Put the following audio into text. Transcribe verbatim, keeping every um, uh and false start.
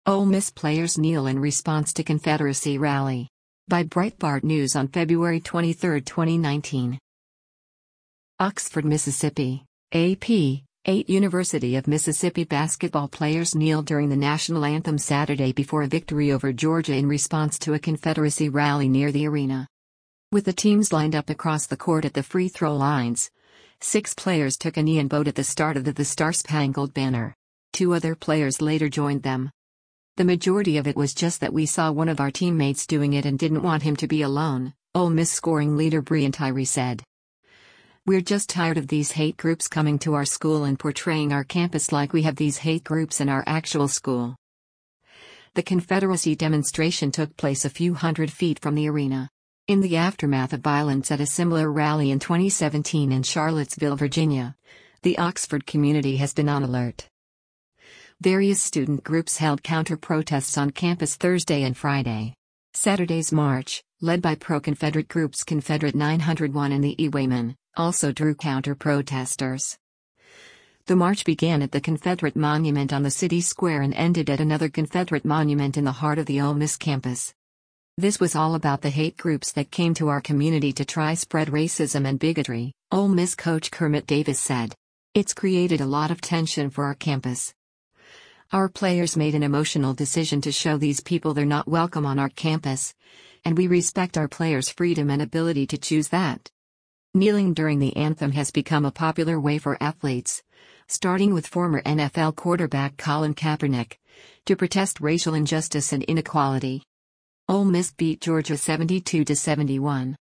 Ole Miss players kneel in response to Confederacy rally. By Breitbart News on February twenty-third, twenty nineteen. Oxford, Mississippi. A P. Eight University of Mississippi basketball players kneel during the national anthem Saturday before a victory over Georgia in response to a Confederacy rally near the arena. With the teams lined up across the court at the free throw lines, six players took a knee and bowed at the start of the, the Star-Spangled Banner. Two other players later joined them. The majority of it was just that we saw one of our teammates doing it and didn't want him to be alone, Ole Miss scoring leader Breein Tyree said. We're just tired of these hate groups coming to our school and portraying our campus like we have these hate groups in our actual school. The Confederacy demonstration took place a few hundred feet from the arena. In the aftermath of violence at a similar rally in twenty seventeen in Charlottesville, Virginia, the Oxford community has been on alert. Various student groups held counter-protests on campus Thursday and Friday. Saturday's march, led by pro-Confederate groups Confederate nine oh one and the Iwemen, also drew counter-protesters. The march began at the Confederate Monument on the city square and ended at another Confederate monument in the heart of the Ole Miss campus. This was all about the hate groups that came to our community to try spread racism and bigotry, Ole Miss coach Kermit Davis said. It's created a lot of tension for our campus. Our players made an emotional decision to show these people they're not welcome on our campus, and we respect our players' freedom and ability to choose that. Kneeling during the anthem has become a popular way for athletes, starting with former N F L quarterback Colin Kaepernick, to protest racial injustice and inequality. Ole Miss beat Georgia seventy-two to seventy-one.